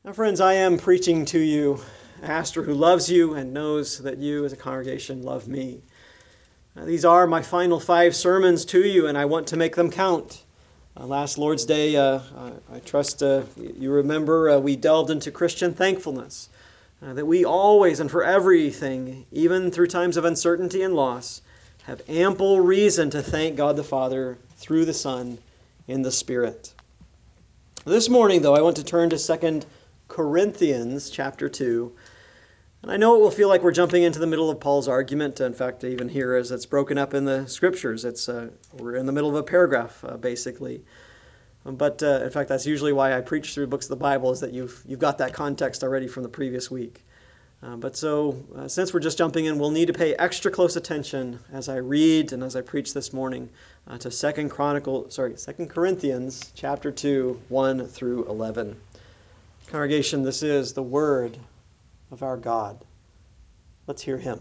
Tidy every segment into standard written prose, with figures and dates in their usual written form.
Now, friends, I am preaching to you, a pastor who loves you and knows that you as a congregation love me. These are my final 5 sermons to you, and I want to make them count. Last Lord's Day, I trust you remember, we delved into Christian thankfulness, that we always and for everything, even through times of uncertainty and loss, have ample reason to thank God the Father through the Son in the Spirit. This morning, though, I want to turn to 2 Corinthians chapter 2. And I know it will feel like we're jumping into the middle of Paul's argument. In fact, even here, as it's broken up in the Scriptures, we're in the middle of a paragraph, basically. But in fact, that's usually why I preach through books of the Bible, is that you've got that context already from the previous week. Since we're just jumping in, we'll need to pay extra close attention as I read and as I preach this morning to 2 Corinthians chapter 2, 1 through 11. Congregation, this is the word of our God. Let's hear him.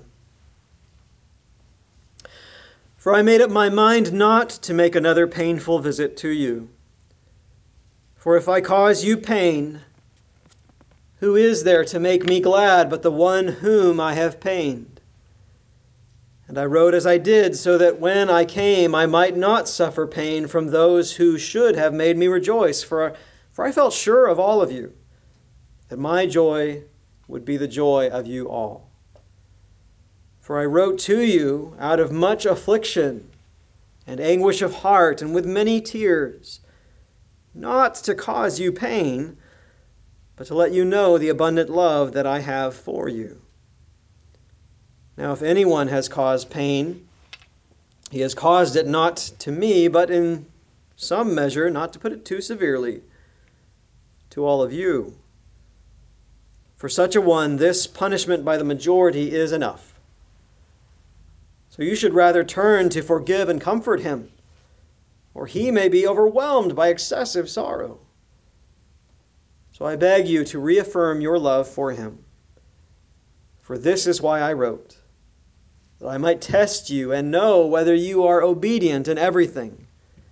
For I made up my mind not to make another painful visit to you. For if I cause you pain, who is there to make me glad but the one whom I have pained? And I wrote as I did, so that when I came I might not suffer pain from those who should have made me rejoice. For I felt sure of all of you, that my joy would be the joy of you all. For I wrote to you out of much affliction and anguish of heart and with many tears, not to cause you pain, but to let you know the abundant love that I have for you. Now, if anyone has caused pain, he has caused it not to me, but in some measure, not to put it too severely, to all of you. For such a one, this punishment by the majority is enough. So you should rather turn to forgive and comfort him, or he may be overwhelmed by excessive sorrow. So I beg you to reaffirm your love for him. For this is why I wrote, that I might test you and know whether you are obedient in everything.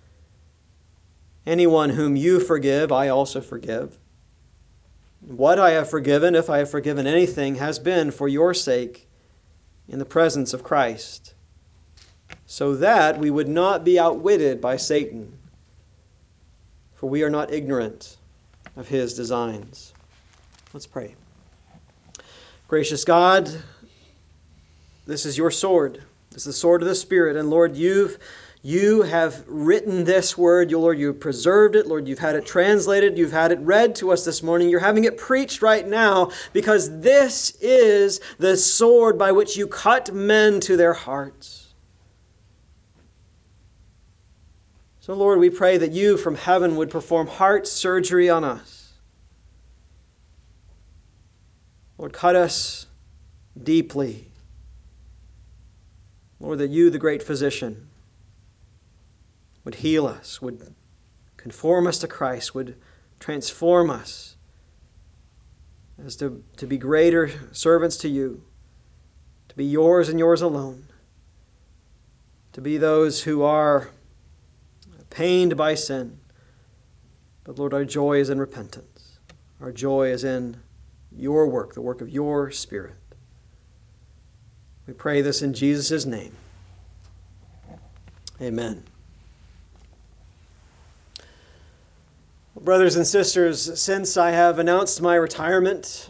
Anyone whom you forgive, I also forgive. What I have forgiven, if I have forgiven anything, has been for your sake in the presence of Christ, so that we would not be outwitted by Satan, for we are not ignorant of his designs. Let's pray. Gracious God, this is your sword. This is the sword of the Spirit. And Lord, you have written this word. Lord, you've preserved it. Lord, you've had it translated. You've had it read to us this morning. You're having it preached right now, because this is the sword by which you cut men to their hearts. So, Lord, we pray that you from heaven would perform heart surgery on us. Lord, cut us deeply. Lord, that you, the great physician, would heal us, would conform us to Christ, would transform us as to be greater servants to you, to be yours and yours alone, to be those who are pained by sin. But Lord, our joy is in repentance. Our joy is in your work, the work of your Spirit. We pray this in Jesus' name. Amen. Brothers and sisters, since I have announced my retirement,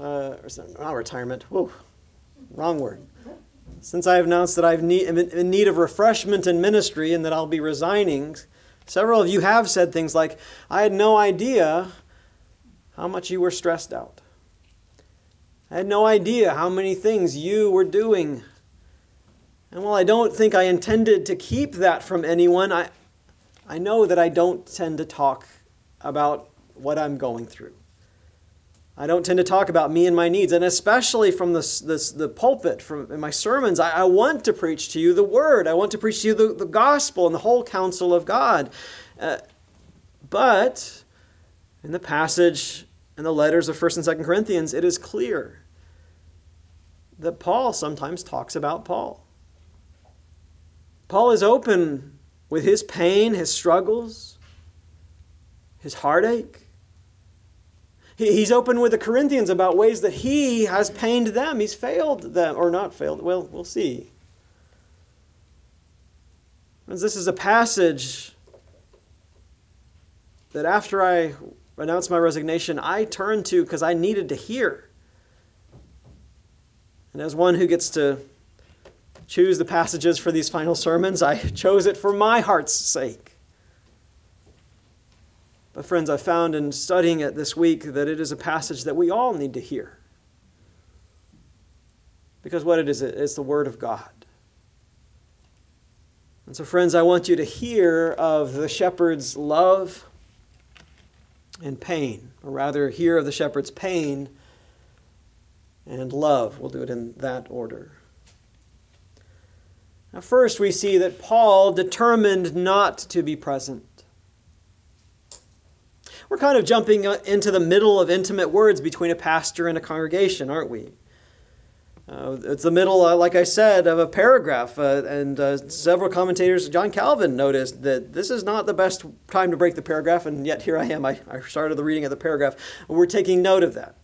wrong word. Since I have announced that I'm in need of refreshment in ministry and that I'll be resigning, several of you have said things like, I had no idea how much you were stressed out. I had no idea how many things you were doing. And while I don't think I intended to keep that from anyone, I know that I don't tend to talk about what I'm going through. I don't tend to talk about me and my needs, and especially from the pulpit, in my sermons, I want to preach to you the Word. I want to preach to you the gospel and the whole counsel of God. But in the passage in the letters of 1st and 2nd Corinthians, it is clear that Paul sometimes talks about Paul. Paul is open with his pain, his struggles, his heartache. He's open with the Corinthians about ways that he has pained them. He's failed them, or not failed. Well, we'll see. Friends, this is a passage that after I announced my resignation, I turned to because I needed to hear. And as one who gets to choose the passages for these final sermons, I chose it for my heart's sake. But friends, I found in studying it this week that it is a passage that we all need to hear. Because what it is, it's the Word of God. And so, friends, I want you to hear of the shepherd's love and pain, or rather, hear of the shepherd's pain and love. We'll do it in that order. Now, first, we see that Paul determined not to be present. We're kind of jumping into the middle of intimate words between a pastor and a congregation, aren't we? It's the middle, like I said, of a paragraph. And several commentators, John Calvin, noticed that this is not the best time to break the paragraph, and yet here I am. I started the reading of the paragraph. We're taking note of that.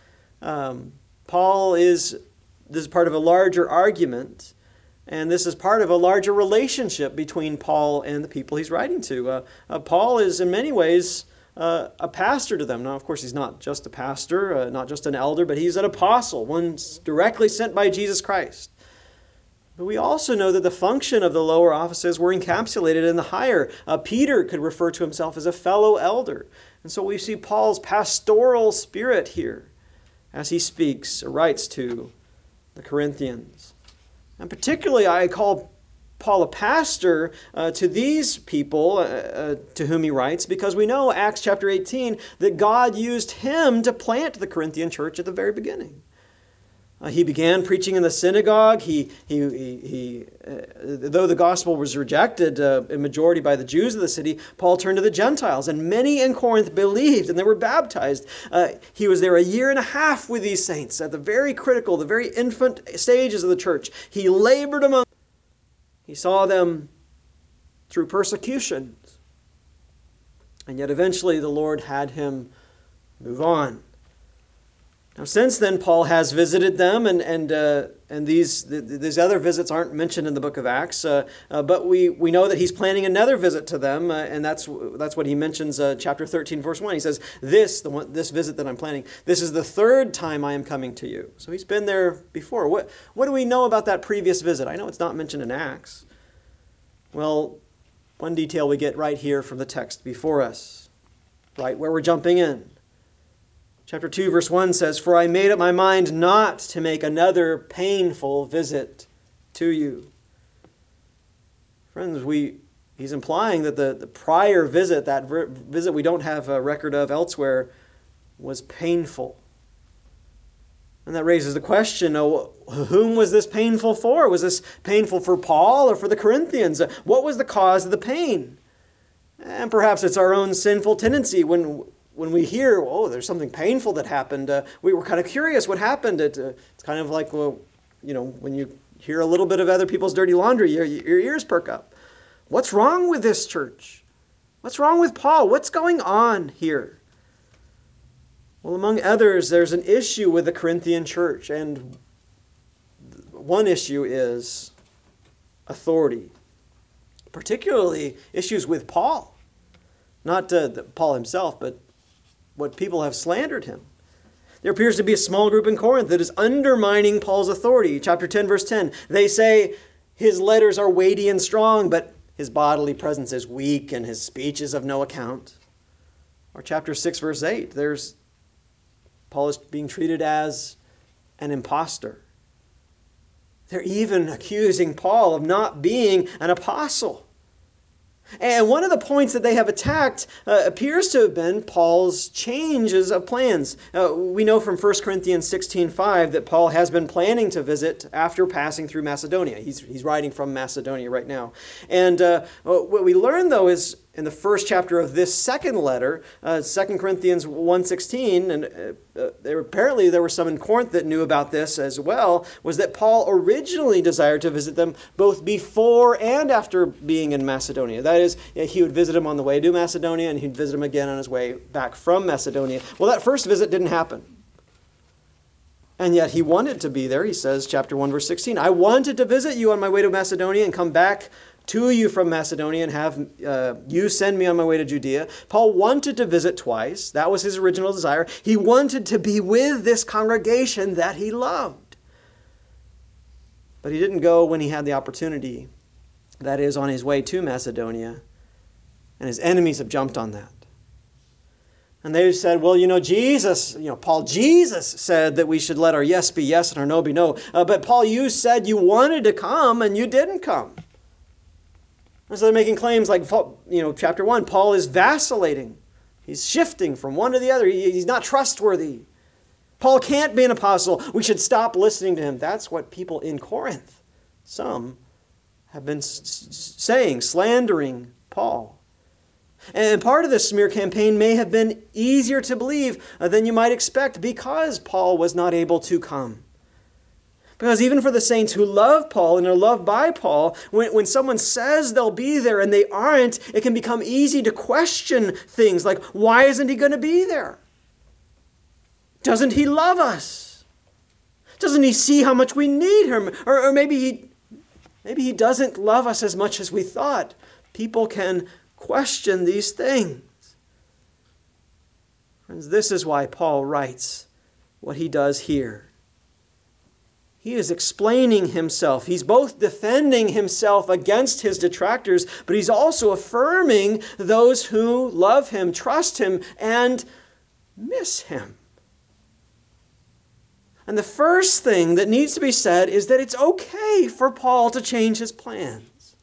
This is part of a larger argument, and this is part of a larger relationship between Paul and the people he's writing to. Paul is, in many ways, a pastor to them. Now, of course, he's not just a pastor, not just an elder, but he's an apostle, one directly sent by Jesus Christ. But we also know that the function of the lower offices were encapsulated in the higher. Peter could refer to himself as a fellow elder. And so we see Paul's pastoral spirit here as he speaks or writes to the Corinthians. And particularly, I call Paul a pastor to these people to whom he writes, because we know, Acts chapter 18, that God used him to plant the Corinthian church at the very beginning. He began preaching in the synagogue. Though the gospel was rejected in majority by the Jews of the city, Paul turned to the Gentiles, and many in Corinth believed, and they were baptized. He was there a year and a half with these saints at the very critical, the very infant stages of the church. He labored among them. He saw them through persecutions, and yet eventually the Lord had him move on. Now, since then, Paul has visited them, and these other visits aren't mentioned in the book of Acts, but we know that he's planning another visit to them, and that's what he mentions, chapter 13, verse 1. He says, this visit that I'm planning, this is the third time I am coming to you. So he's been there before. What do we know about that previous visit? I know it's not mentioned in Acts. Well, one detail we get right here from the text before us, right where we're jumping in. Chapter 2, verse 1 says, "For I made up my mind not to make another painful visit to you." Friends, he's implying that the prior visit, that visit we don't have a record of elsewhere, was painful. And that raises the question, whom was this painful for? Was this painful for Paul or for the Corinthians? What was the cause of the pain? And perhaps it's our own sinful tendency when we hear, there's something painful that happened, we were kind of curious what happened. It's kind of like, when you hear a little bit of other people's dirty laundry, your ears perk up. What's wrong with this church? What's wrong with Paul? What's going on here? Well, among others, there's an issue with the Corinthian church, and one issue is authority, particularly issues with Paul. Not Paul himself, but what people have slandered him. There appears to be a small group in Corinth that is undermining Paul's authority. Chapter 10, verse 10, they say his letters are weighty and strong, but his bodily presence is weak and his speech is of no account. Or chapter 6, verse 8, Paul is being treated as an imposter. They're even accusing Paul of not being an apostle. And one of the points that they have attacked appears to have been Paul's changes of plans. We know from 1 Corinthians 16:5 that Paul has been planning to visit after passing through Macedonia. He's writing from Macedonia right now. And what we learn, though, is in the first chapter of this second letter, 2 Corinthians 1:16, and apparently there were some in Corinth that knew about this as well, was that Paul originally desired to visit them both before and after being in Macedonia. That is, he would visit them on the way to Macedonia, and he'd visit them again on his way back from Macedonia. Well, that first visit didn't happen. And yet he wanted to be there. He says, chapter 1, verse 16, I wanted to visit you on my way to Macedonia and come back to you from Macedonia and have you send me on my way to Judea. Paul wanted to visit twice. That was his original desire. He wanted to be with this congregation that he loved. But he didn't go when he had the opportunity. That is, on his way to Macedonia. And his enemies have jumped on that. And they said, well, Jesus said that we should let our yes be yes and our no be no. But Paul, you said you wanted to come and you didn't come. And so they're making claims like, chapter 1, Paul is vacillating. He's shifting from one to the other. He's not trustworthy. Paul can't be an apostle. We should stop listening to him. That's what people in Corinth, some, have been saying, slandering Paul. And part of this smear campaign may have been easier to believe than you might expect because Paul was not able to come. Because even for the saints who love Paul and are loved by Paul, when someone says they'll be there and they aren't, it can become easy to question things like, why isn't he going to be there? Doesn't he love us? Doesn't he see how much we need him? Or maybe he doesn't love us as much as we thought. People can question these things. Friends, this is why Paul writes what he does here. He is explaining himself. He's both defending himself against his detractors, but he's also affirming those who love him, trust him, and miss him. And the first thing that needs to be said is that it's okay for Paul to change his plans.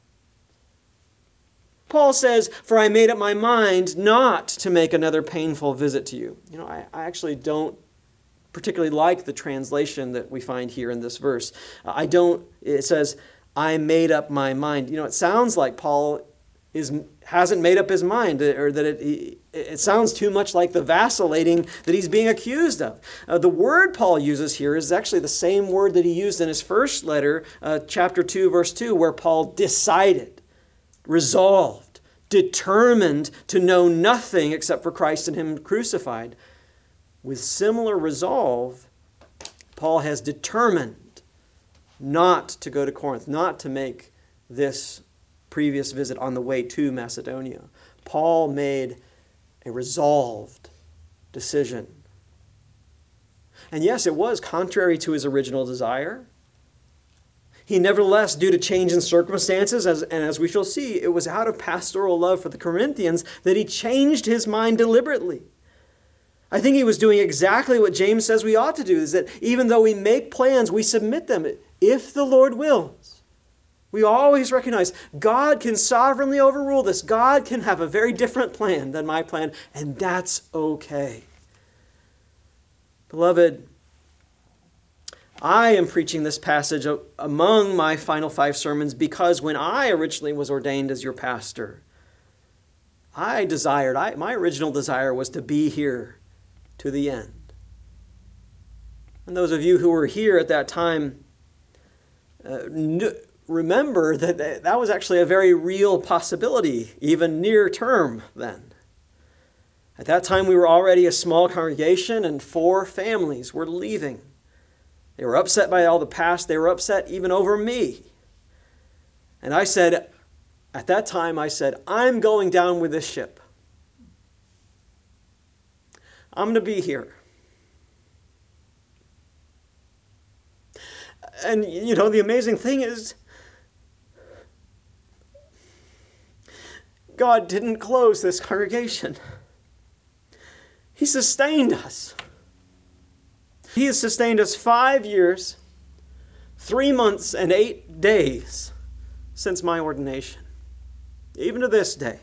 Paul says, for I made up my mind not to make another painful visit to you. I actually don't particularly like the translation that we find here in this verse. It says, I made up my mind. It sounds like Paul hasn't made up his mind, or that it sounds too much like the vacillating that he's being accused of. The word Paul uses here is actually the same word that he used in his first letter, chapter 2, verse 2, where Paul decided, resolved, determined to know nothing except for Christ and him crucified. With similar resolve, Paul has determined not to go to Corinth, not to make this previous visit on the way to Macedonia. Paul made a resolved decision. And yes, it was contrary to his original desire. He nevertheless, due to change in circumstances, as we shall see, it was out of pastoral love for the Corinthians that he changed his mind deliberately. I think he was doing exactly what James says we ought to do, is that even though we make plans, we submit them if the Lord wills. We always recognize God can sovereignly overrule this. God can have a very different plan than my plan, and that's okay. Beloved, I am preaching this passage among my final 5 sermons because when I originally was ordained as your pastor, my original desire was to be here to the end. And those of you who were here at that time remember that was actually a very real possibility, even near term then. At that time, we were already a small congregation and 4 families were leaving. They were upset by all the past. They were upset even over me. And at that time, I said, I'm going down with this ship. I'm going to be here. And, the amazing thing is, God didn't close this congregation. He sustained us. He has sustained us 5 years, 3 months, and 8 days since my ordination. Even to this day.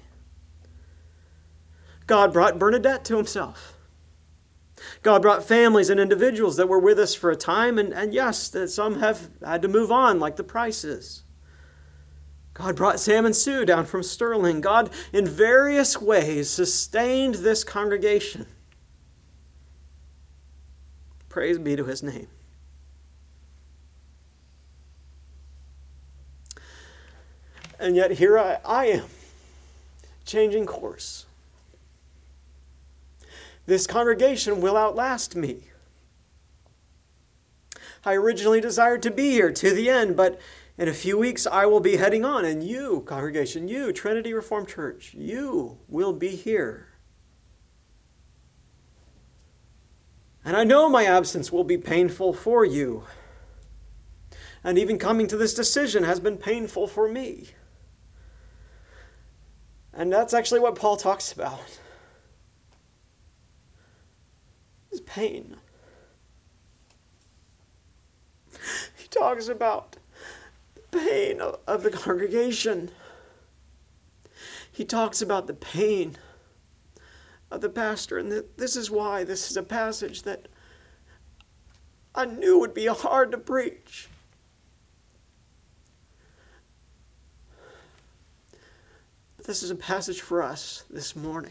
God brought Bernadette to himself. God brought families and individuals that were with us for a time, and yes, some have had to move on, like the Prices. God brought Sam and Sue down from Sterling. God, in various ways, sustained this congregation. Praise be to his name. And yet here I am, changing course. This congregation will outlast me. I originally desired to be here to the end, but in a few weeks I will be heading on, and you, congregation, you, Trinity Reformed Church, you will be here. And I know my absence will be painful for you. And even coming to this decision has been painful for me. And that's actually what Paul talks about. Is pain. He talks about the pain of the congregation. He talks about the pain of the pastor. And this is why this is a passage that I knew would be hard to preach. This is a passage for us this morning.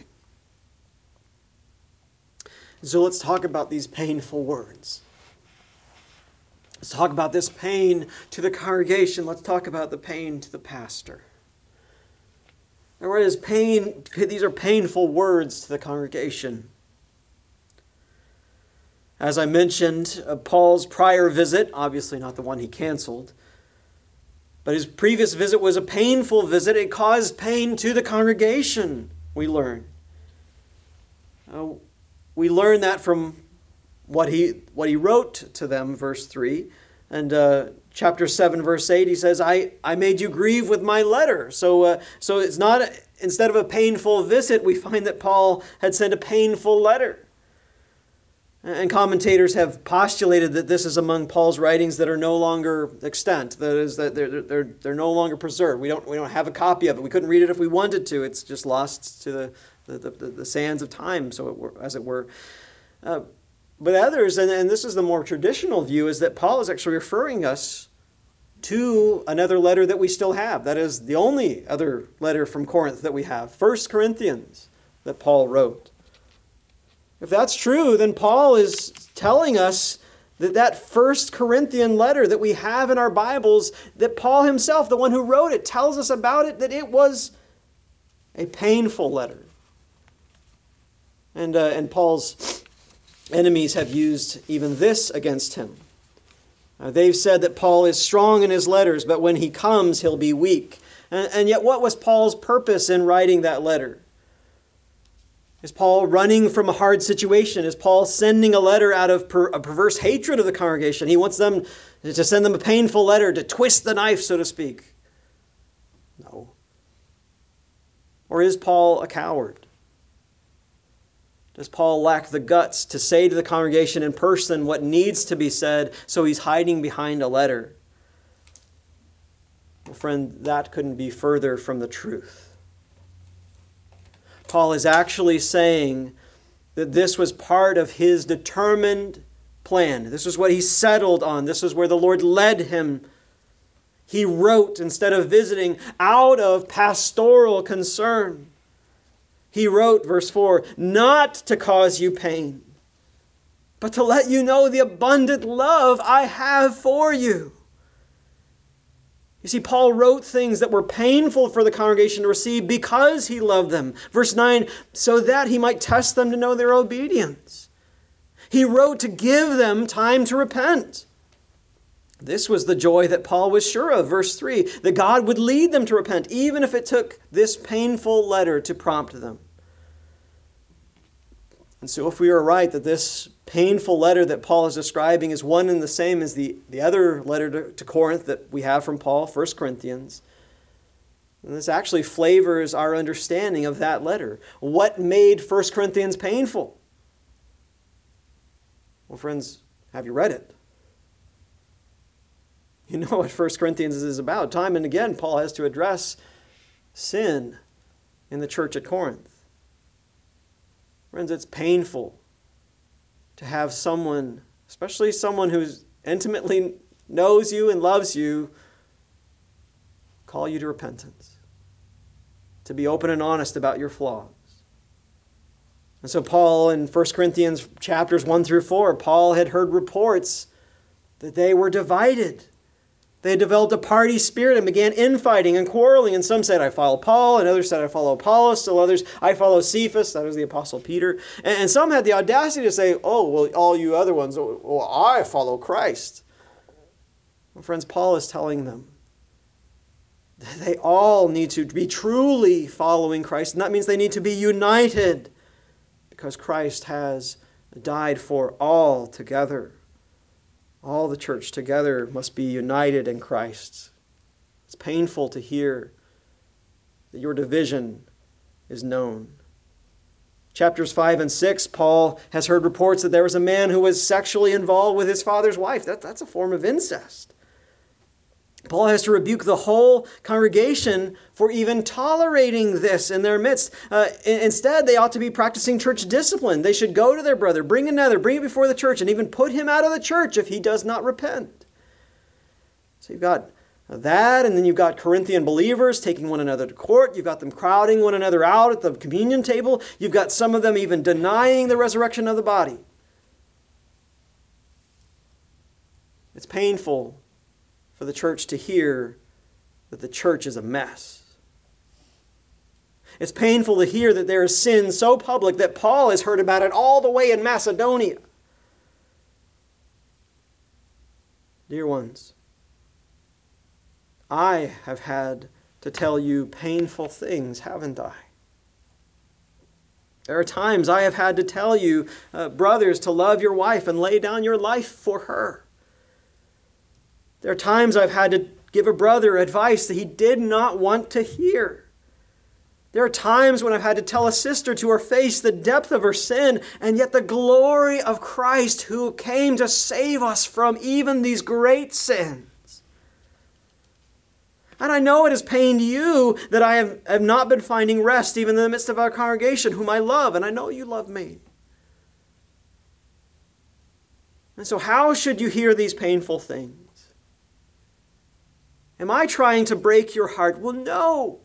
So let's talk about these painful words. Let's talk about this pain to the congregation. Let's talk about the pain to the pastor. And what is pain? These are painful words to the congregation. As I mentioned, Paul's prior visit, obviously not the one he canceled, but his previous visit was a painful visit. It caused pain to the congregation, we learn. We learn that from what he wrote to them, verse 3. And chapter 7, verse 8, he says, I made you grieve with my letter. So it's not, instead of a painful visit, we find that Paul had sent a painful letter. And commentators have postulated that this is among Paul's writings that are no longer extant. That is, that they're no longer preserved. We don't have a copy of it. We couldn't read it if we wanted to. It's just lost to the sands of time, as it were. But others, and this is the more traditional view, is that Paul is actually referring us to another letter that we still have. That is the only other letter from Corinth that we have, 1 Corinthians, that Paul wrote. If that's true, then Paul is telling us that 1 Corinthian letter that we have in our Bibles, that Paul himself, the one who wrote it, tells us about it, that it was a painful letter. And Paul's enemies have used even this against him. They've said that Paul is strong in his letters, but when he comes, he'll be weak. And yet, what was Paul's purpose in writing that letter? Is Paul running from a hard situation? Is Paul sending a letter out of a perverse hatred of the congregation? He wants them to send them a painful letter, to twist the knife, so to speak. No. Or is Paul a coward? Does Paul lack the guts to say to the congregation in person what needs to be said, so he's hiding behind a letter? Well, friend, that couldn't be further from the truth. Paul is actually saying that this was part of his determined plan. This was what he settled on. This was where the Lord led him. He wrote instead of visiting out of pastoral concern. He wrote, verse 4, not to cause you pain, but to let you know the abundant love I have for you. You see, Paul wrote things that were painful for the congregation to receive because he loved them. Verse 9, so that he might test them to know their obedience. He wrote to give them time to repent. This was the joy that Paul was sure of. Verse 3, that God would lead them to repent, even if it took this painful letter to prompt them. And so if we are right that this painful letter that Paul is describing is one and the same as the other letter to Corinth that we have from Paul, 1 Corinthians, then this actually flavors our understanding of that letter. What made 1 Corinthians painful? Well, friends, have you read it? You know what 1 Corinthians is about. Time and again, Paul has to address sin in the church at Corinth. Friends, it's painful to have someone, especially someone who intimately knows you and loves you, call you to repentance, to be open and honest about your flaws. And so Paul in 1 Corinthians chapters 1 through 4, Paul had heard reports that they were divided. They had developed a party spirit and began infighting and quarreling. And some said, I follow Paul, and others said, I follow Apollos. Still others, I follow Cephas. That was the Apostle Peter. And some had the audacity to say, oh, well, all you other ones, well, I follow Christ. Well, friends, Paul is telling them that they all need to be truly following Christ. And that means they need to be united because Christ has died for all together. All the church together must be united in Christ. It's painful to hear that your division is known. Chapters 5 and 6, Paul has heard reports that there was a man who was sexually involved with his father's wife. That's a form of incest. Paul has to rebuke the whole congregation for even tolerating this in their midst. Instead, they ought to be practicing church discipline. They should go to their brother, bring another, bring it before the church, and even put him out of the church if he does not repent. So you've got that, and then you've got Corinthian believers taking one another to court. You've got them crowding one another out at the communion table. You've got some of them even denying the resurrection of the body. It's painful for the church to hear that the church is a mess. It's painful to hear that there is sin so public that Paul has heard about it all the way in Macedonia. Dear ones, I have had to tell you painful things, haven't I? There are times I have had to tell you, brothers, to love your wife and lay down your life for her. There are times I've had to give a brother advice that he did not want to hear. There are times when I've had to tell a sister to her face the depth of her sin and yet the glory of Christ who came to save us from even these great sins. And I know it has pained you that I have not been finding rest even in the midst of our congregation whom I love, and I know you love me. And so how should you hear these painful things? Am I trying to break your heart? Well, no.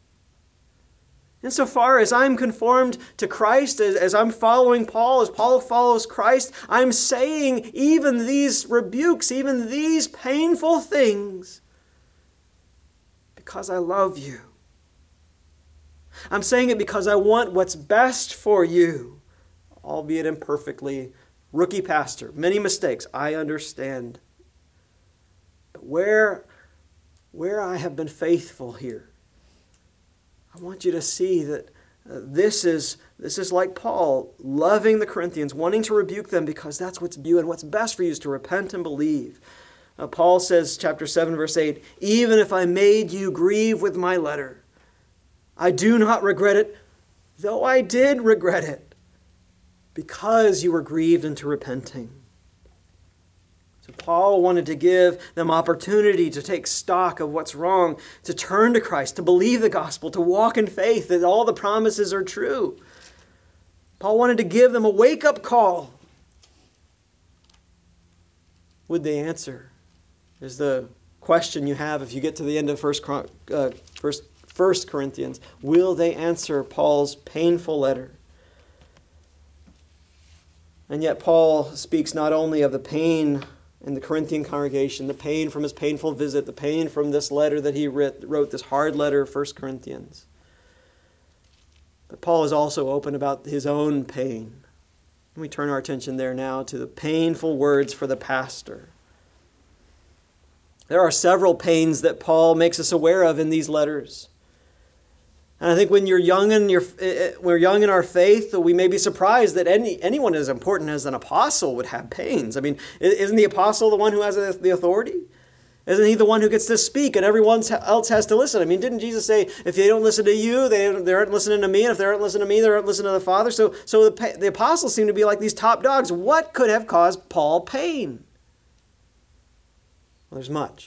Insofar as I'm conformed to Christ, as I'm following Paul, as Paul follows Christ, I'm saying even these rebukes, even these painful things, because I love you. I'm saying it because I want what's best for you, albeit imperfectly. Rookie pastor, many mistakes, I understand. But where I have been faithful here, I want you to see that this is like Paul, loving the Corinthians, wanting to rebuke them because that's what's you and what's best for you is to repent and believe. Paul says, chapter 7, verse 8, even if I made you grieve with my letter, I do not regret it, though I did regret it, because you were grieved into repenting. So Paul wanted to give them opportunity to take stock of what's wrong, to turn to Christ, to believe the gospel, to walk in faith that all the promises are true. Paul wanted to give them a wake-up call. Would they answer? Is the question you have if you get to the end of 1 Corinthians. Will they answer Paul's painful letter? And yet Paul speaks not only of the pain in the Corinthian congregation, the pain from his painful visit, the pain from this letter that he wrote, this hard letter of 1 Corinthians. But Paul is also open about his own pain. And we turn our attention there now to the painful words for the pastor. There are several pains that Paul makes us aware of in these letters. And I think when we're young in our faith, we may be surprised that anyone as important as an apostle would have pains. I mean, isn't the apostle the one who has the authority? Isn't he the one who gets to speak and everyone else has to listen? I mean, didn't Jesus say, if they don't listen to you, they aren't listening to me, and if they aren't listening to me, they aren't listening to the Father? So the apostles seem to be like these top dogs. What could have caused Paul pain? Well, there's much.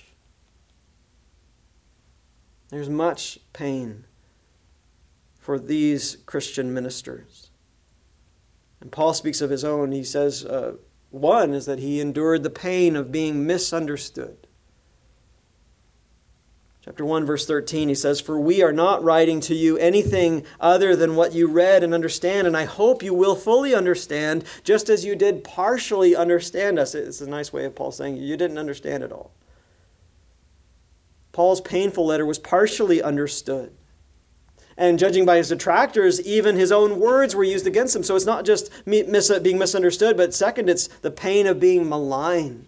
There's much pain for these Christian ministers. And Paul speaks of his own. He says, one is that he endured the pain of being misunderstood. Chapter 1, verse 13, he says, "For we are not writing to you anything other than what you read and understand, and I hope you will fully understand, just as you did partially understand us." It's a nice way of Paul saying you didn't understand it all. Paul's painful letter was partially understood. And judging by his detractors, even his own words were used against him. So it's not just being misunderstood, but second, it's the pain of being maligned.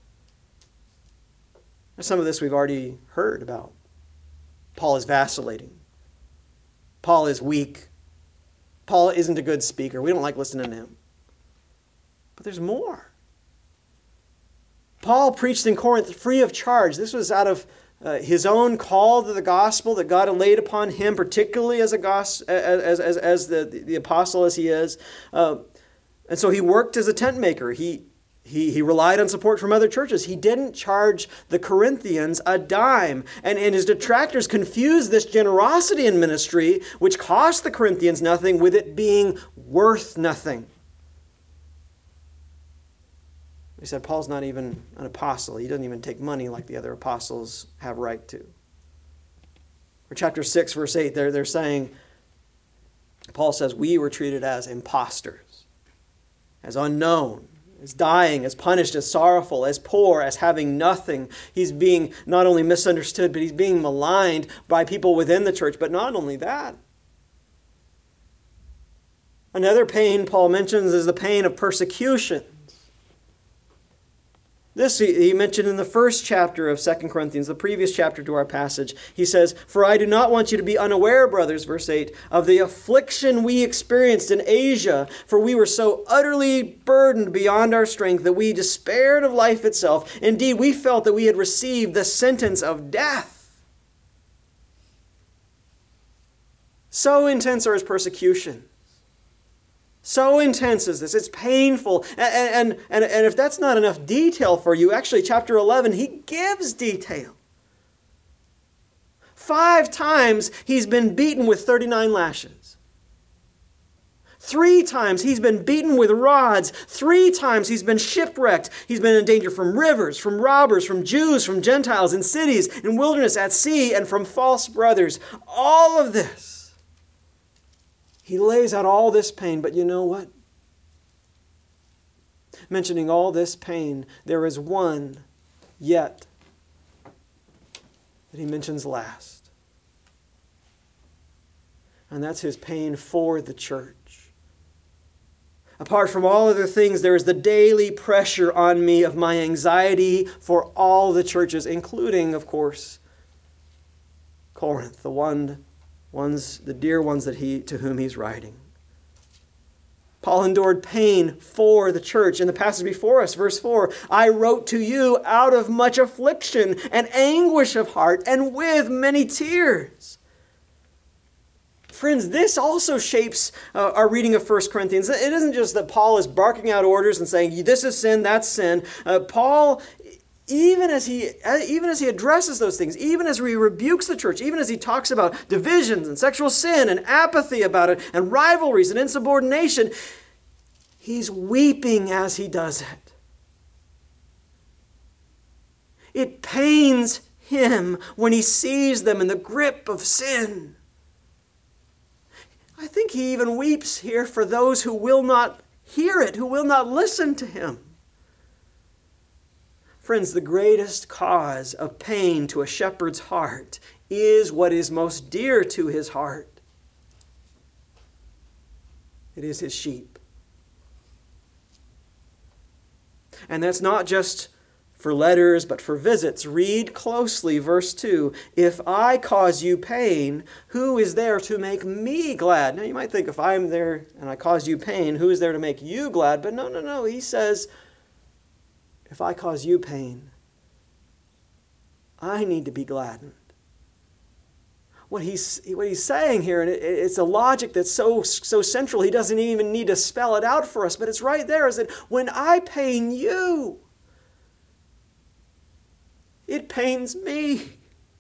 Some of this we've already heard about. Paul is vacillating. Paul is weak. Paul isn't a good speaker. We don't like listening to him. But there's more. Paul preached in Corinth free of charge. This was out of his own call to the gospel that God had laid upon him, particularly as the apostle as he is. And so he worked as a tent maker. He relied on support from other churches. He didn't charge the Corinthians a dime. And his detractors confused this generosity in ministry, which cost the Corinthians nothing, with it being worth nothing. He said Paul's not even an apostle. He doesn't even take money like the other apostles have right to. Or chapter 6, verse 8, they're saying, Paul says, we were treated as impostors, as unknown, as dying, as punished, as sorrowful, as poor, as having nothing. He's being not only misunderstood, but he's being maligned by people within the church. But not only that. Another pain Paul mentions is the pain of persecution. This he mentioned in the first chapter of 2 Corinthians, the previous chapter to our passage. He says, "For I do not want you to be unaware, brothers," verse 8, "of the affliction we experienced in Asia, for we were so utterly burdened beyond our strength that we despaired of life itself. Indeed, we felt that we had received the sentence of death." So intense are his persecution. So intense is this. It's painful. And if that's not enough detail for you, actually, chapter 11, he gives detail. 5 times he's been beaten with 39 lashes. 3 times he's been beaten with rods. 3 times he's been shipwrecked. He's been in danger from rivers, from robbers, from Jews, from Gentiles, in cities, in wilderness, at sea, and from false brothers. All of this. He lays out all this pain, but you know what? Mentioning all this pain, there is one yet that he mentions last. And that's his pain for the church. Apart from all other things, there is the daily pressure on me of my anxiety for all the churches, including, of course, Corinth, the dear ones to whom he's writing. Paul endured pain for the church. In the passage before us, verse 4, "I wrote to you out of much affliction and anguish of heart and with many tears." Friends, this also shapes our reading of 1 Corinthians. It isn't just that Paul is barking out orders and saying, this is sin, that's sin. Paul, even as he addresses those things, even as he rebukes the church, even as he talks about divisions and sexual sin and apathy about it and rivalries and insubordination, he's weeping as he does it. It pains him when he sees them in the grip of sin. I think he even weeps here for those who will not hear it, who will not listen to him. Friends, the greatest cause of pain to a shepherd's heart is what is most dear to his heart. It is his sheep. And that's not just for letters, but for visits. Read closely verse 2. "If I cause you pain, who is there to make me glad?" Now you might think, if I'm there and I cause you pain, who is there to make you glad? But no. He says, if I cause you pain, I need to be gladdened. What he's saying here, and it's a logic that's so central, he doesn't even need to spell it out for us, but it's right there, is that when I pain you, it pains me.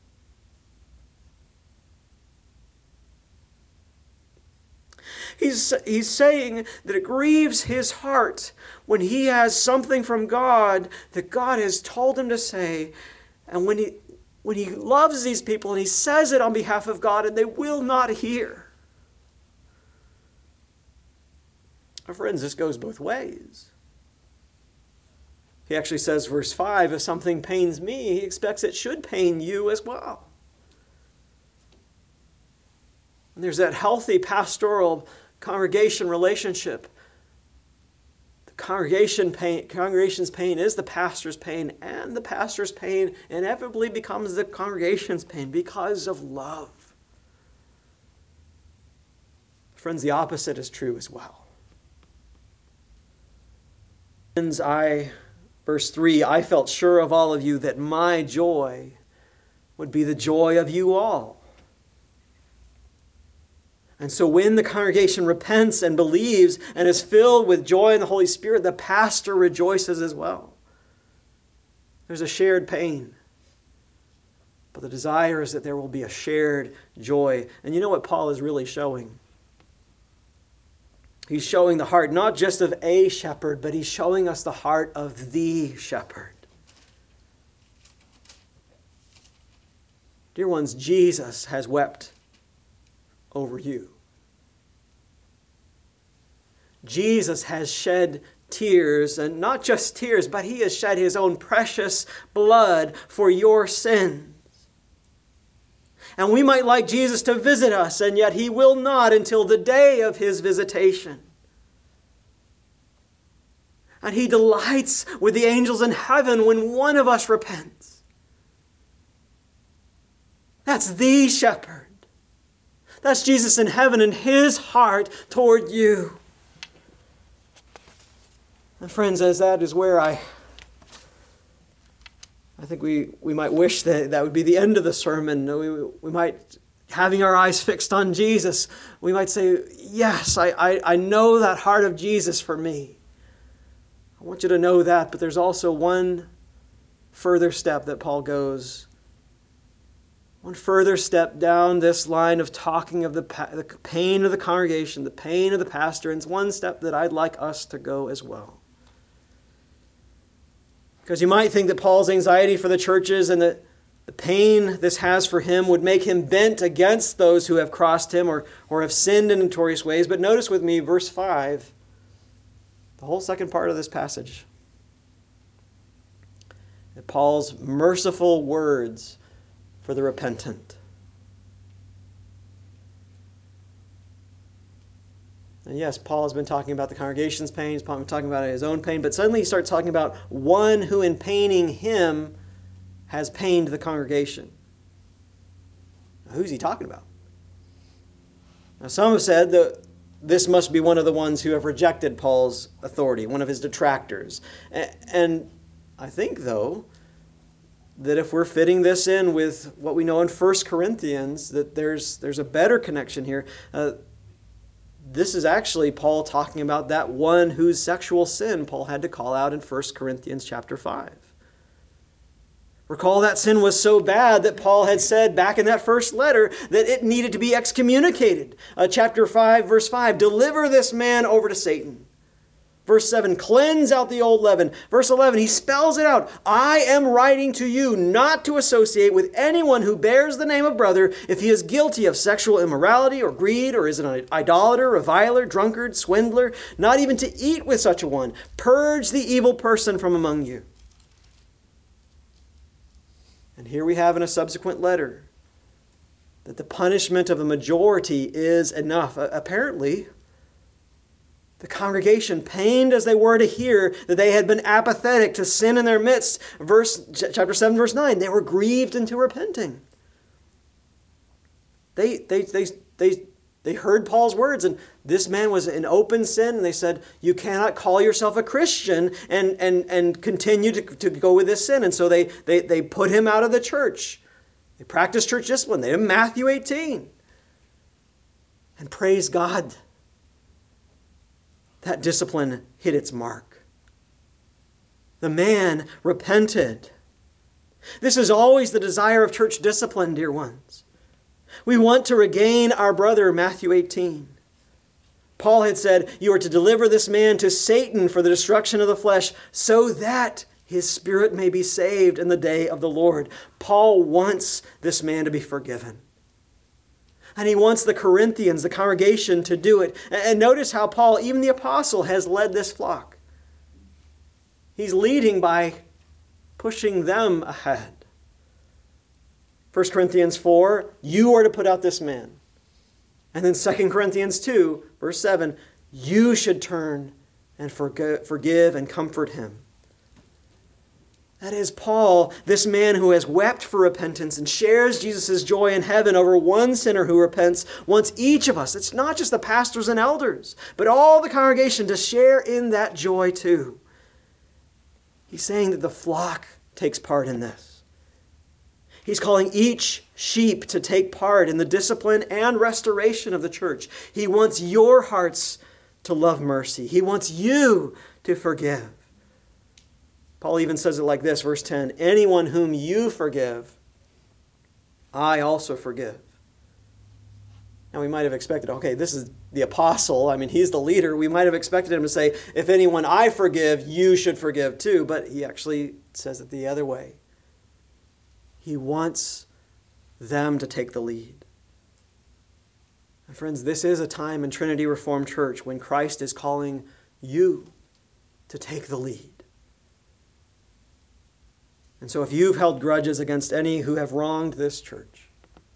He's saying that it grieves his heart when he has something from God that God has told him to say, and when when he loves these people and he says it on behalf of God and they will not hear. Our friends, this goes both ways. He actually says, verse 5, if something pains me, he expects it should pain you as well. And there's that healthy pastoral congregation relationship. The congregation's pain is the pastor's pain, and the pastor's pain inevitably becomes the congregation's pain because of love. Friends, the opposite is true as well. Verse 3, I felt sure of all of you that my joy would be the joy of you all. And so when the congregation repents and believes and is filled with joy in the Holy Spirit, the pastor rejoices as well. There's a shared pain. But the desire is that there will be a shared joy. And you know what Paul is really showing? He's showing the heart not just of a shepherd, but he's showing us the heart of the shepherd. Dear ones, Jesus has wept over you. Jesus has shed tears, and not just tears, but he has shed his own precious blood for your sins. And we might like Jesus to visit us, and yet he will not until the day of his visitation. And he delights with the angels in heaven when one of us repents. That's the shepherd. That's Jesus in heaven and his heart toward you. And friends, as that is where I think we might wish that would be the end of the sermon. We might, having our eyes fixed on Jesus, we might say, yes, I know that heart of Jesus for me. I want you to know that, but there's also one further step that Paul goes. One further step down this line of talking of the pain of the congregation, the pain of the pastor, and it's one step that I'd like us to go as well. Because you might think that Paul's anxiety for the churches and the pain this has for him would make him bent against those who have crossed him or have sinned in notorious ways. But notice with me verse 5, the whole second part of this passage. That Paul's merciful words for the repentant. And yes, Paul has been talking about the congregation's pain, he's been talking about his own pain, but suddenly he starts talking about one who in paining him has pained the congregation. Now, who's he talking about? Now, some have said that this must be one of the ones who have rejected Paul's authority, one of his detractors. And I think, though, that if we're fitting this in with what we know in 1 Corinthians, that there's a better connection here. This is actually Paul talking about that one whose sexual sin Paul had to call out in 1 Corinthians chapter 5. Recall that sin was so bad that Paul had said back in that first letter that it needed to be excommunicated. Chapter 5, verse 5, deliver this man over to Satan. Verse 7, cleanse out the old leaven. Verse 11, he spells it out. I am writing to you not to associate with anyone who bears the name of brother if he is guilty of sexual immorality or greed or is an idolater, reviler, drunkard, swindler, not even to eat with such a one. Purge the evil person from among you. And here we have in a subsequent letter that the punishment of the majority is enough. Apparently, the congregation, pained as they were to hear that they had been apathetic to sin in their midst, chapter 7, verse 9, they were grieved into repenting. They heard Paul's words, and this man was in open sin, and they said, you cannot call yourself a Christian and continue to go with this sin. And so they put him out of the church. They practiced church discipline. They did Matthew 18. And praise God, that discipline hit its mark. The man repented. This is always the desire of church discipline, dear ones. We want to regain our brother, Matthew 18. Paul had said, you are to deliver this man to Satan for the destruction of the flesh so that his spirit may be saved in the day of the Lord. Paul wants this man to be forgiven. And he wants the Corinthians, the congregation, to do it. And notice how Paul, even the apostle, has led this flock. He's leading by pushing them ahead. 1 Corinthians 4, you are to put out this man. And then 2 Corinthians 2, verse 7, you should turn and forgive and comfort him. That is Paul, this man who has wept for repentance and shares Jesus' joy in heaven over one sinner who repents, wants each of us, it's not just the pastors and elders, but all the congregation to share in that joy too. He's saying that the flock takes part in this. He's calling each sheep to take part in the discipline and restoration of the church. He wants your hearts to love mercy. He wants you to forgive. Paul even says it like this, verse 10, anyone whom you forgive, I also forgive. Now we might have expected, okay, this is the apostle. I mean, he's the leader. We might have expected him to say, if anyone I forgive, you should forgive too. But he actually says it the other way. He wants them to take the lead. And friends, this is a time in Trinity Reformed Church when Christ is calling you to take the lead. And so if you've held grudges against any who have wronged this church,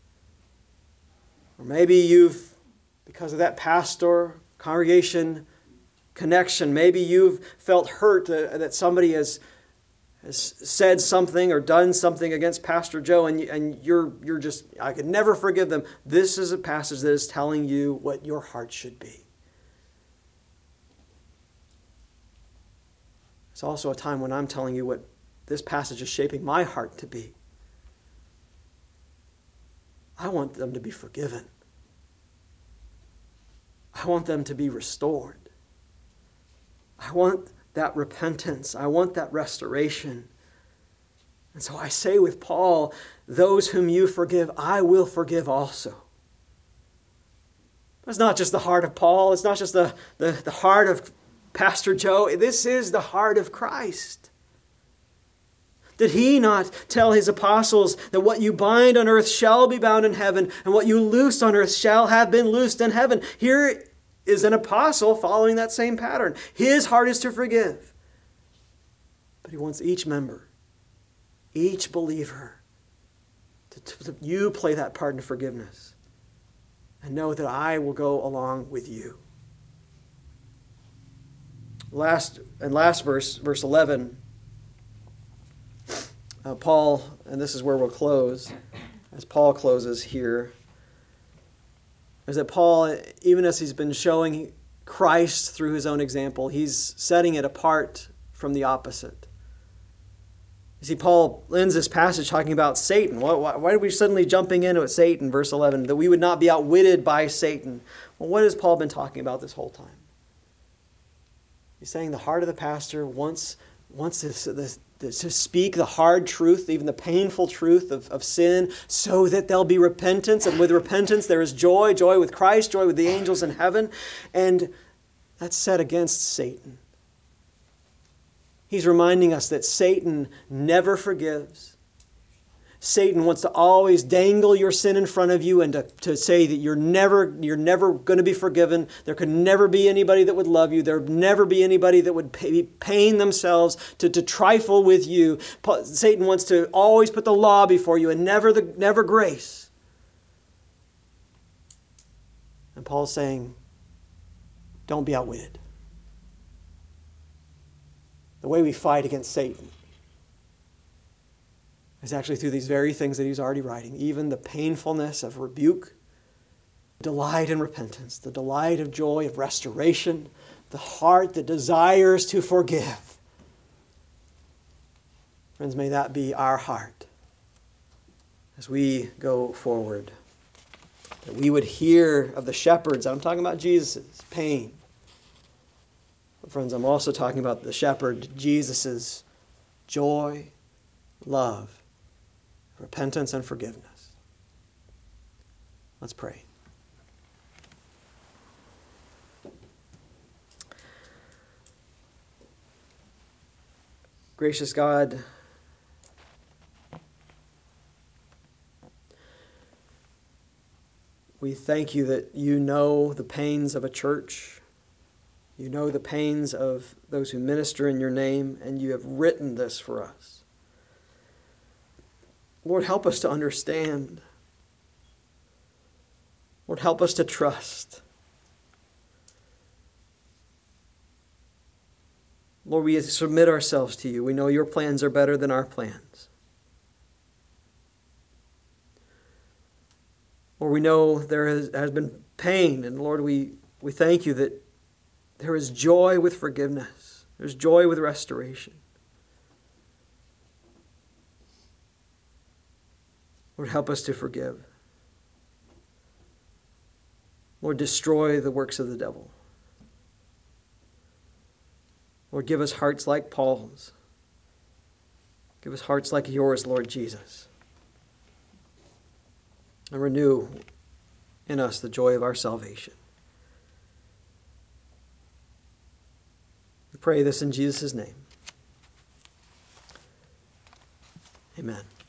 or maybe you've, because of that pastor, congregation connection, maybe you've felt hurt that somebody has said something or done something against Pastor Joe, and you're just, I could never forgive them. This is a passage that is telling you what your heart should be. It's also a time when I'm telling you what this passage is shaping my heart to be. I want them to be forgiven. I want them to be restored. I want that repentance. I want that restoration. And so I say with Paul, those whom you forgive, I will forgive also. It's not just the heart of Paul. It's not just the heart of Pastor Joe. This is the heart of Christ. Did he not tell his apostles that what you bind on earth shall be bound in heaven, and what you loose on earth shall have been loosed in heaven? Here is an apostle following that same pattern. His heart is to forgive. But he wants each member, each believer, to you play that part in forgiveness. And know that I will go along with you. Last verse, verse 11, Paul, and this is where we'll close, as Paul closes here, is that Paul, even as he's been showing Christ through his own example, he's setting it apart from the opposite. You see, Paul ends this passage talking about Satan. Why are we suddenly jumping into it, Satan, verse 11, that we would not be outwitted by Satan? Well, what has Paul been talking about this whole time? He's saying the heart of the pastor wants to speak the hard truth, even the painful truth of sin, so that there'll be repentance. And with repentance, there is joy with Christ, joy with the angels in heaven. And that's set against Satan. He's reminding us that Satan never forgives. Satan wants to always dangle your sin in front of you and to say that you're never going to be forgiven. There could never be anybody that would love you. There would never be anybody that would be paying themselves to trifle with you. Satan wants to always put the law before you and never grace. And Paul's saying, don't be outwitted. The way we fight against Satan is actually through these very things that he's already writing, even the painfulness of rebuke, delight in repentance, the delight of joy of restoration, the heart that desires to forgive. Friends, may that be our heart as we go forward. That we would hear of the shepherds. I'm talking about Jesus' pain. But friends, I'm also talking about the shepherd, Jesus' joy, love, repentance, and forgiveness. Let's pray. Gracious God, we thank you that you know the pains of a church. You know the pains of those who minister in your name, and you have written this for us. Lord, help us to understand. Lord, help us to trust. Lord, we submit ourselves to you. We know your plans are better than our plans. Lord, we know there has been pain, and Lord, we thank you that there is joy with forgiveness. There's joy with restoration. Lord, help us to forgive. Lord, destroy the works of the devil. Lord, give us hearts like Paul's. Give us hearts like yours, Lord Jesus. And renew in us the joy of our salvation. We pray this in Jesus' name. Amen.